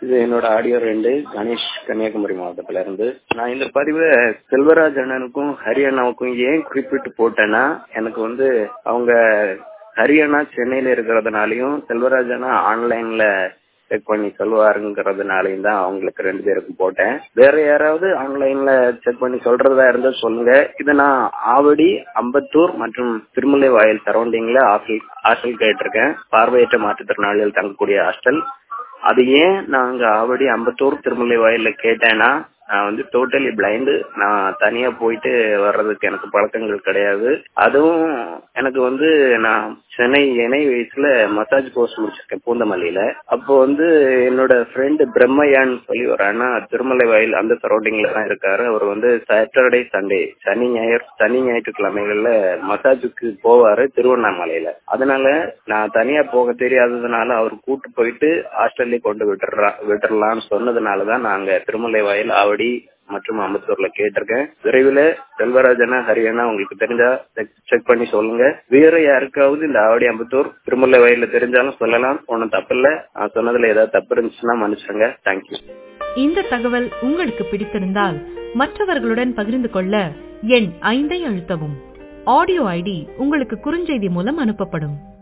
இது என்னோட ஆடியோ 2 கணேஷ், கன்னியாகுமரி மாவட்டத்துல இருந்து. நான் இந்த பதிவை செல்வராஜ் அண்ணனுக்கும் ஹரியானாவுக்கும் ஏன் குறிப்பிட்டு போட்டேன்னா, எனக்கு அவங்க ஹரியானா சென்னையில இருக்கிறதுனாலயும் செல்வராஜ் அண்ணா ஆன்லைன்ல செக் பண்ணி சொல்லுவாருங்கிறதுனாலையும் தான் அவங்களுக்கு 2 பேருக்கும் போட்டேன். வேற யாராவது ஆன்லைன்ல செக் பண்ணி சொல்றதா இருந்தா சொல்லுங்க. இதை நான் ஆவடி, அம்பத்தூர் மற்றும் திருமலை வாயில் சரௌண்டிங்ல ஹாஸ்டல் கேட்டிருக்கேன். பார்வையற்ற மாற்றுத்திறனாளிகள் தங்கக்கூடிய ஹாஸ்டல். அது ஏன் நாங்க ஆவடி, அம்பத்தூர், திருமலை வாயில கேட்டேன்னா, நான் டோட்டலி பிளைண்டு. நான் தனியா போயிட்டு வர்றதுக்கு எனக்கு பழக்கங்கள் கிடையாது. அதுவும் எனக்கு நான் சென்னை வயசுல மசாஜ் கோர்ஸ் முடிச்சிருக்கேன் பூந்தமல்லியில. அப்போ என்னோட ஃப்ரெண்டு பிரம்மையான்னு சொல்லி ஒரு அண்ணா திருமலை வாயில் அந்த சரௌண்டிங்ல தான் இருக்காரு. அவர் சாட்டர்டே, சண்டே, சனி ஞாயிற்றுக்கிழமைகள்ல மசாஜுக்கு போவாரு திருவண்ணாமலையில. அதனால நான் தனியா போக தெரியாததுனால அவர் கூட்டு போயிட்டு ஹாஸ்டல்லே கொண்டு விட்டுறலாம்னு சொன்னதுனாலதான் நாங்க திருமலை வாயில், ஆவடி மற்றும் அம்பத்தூர்ல கேட்டிருக்கேன். விரைவில் செல்வராஜனா, ஹரியானா உங்களுக்கு தெரிஞ்சா செக் பண்ணி சொல்லுங்க. வேற யாருக்காவது இந்த ஆவடி, அம்பத்தூர், திருமலை வயல்ல தெரிஞ்சாலும் சொல்லலாம். ஒன்னும் தப்பு இல்ல. நான் சொன்னதுல ஏதாவது தப்பு இருந்துச்சுன்னா மன்னிச்சுங்க. தேங்க்யூ. இந்த தகவல் உங்களுக்கு பிடித்திருந்தால் மற்றவர்களுடன் பகிர்ந்து கொள்ள எண் 5 அழுத்தவும். ஆடியோ ஐடி உங்களுக்கு குறுஞ்செய்தி மூலம் அனுப்பப்படும்.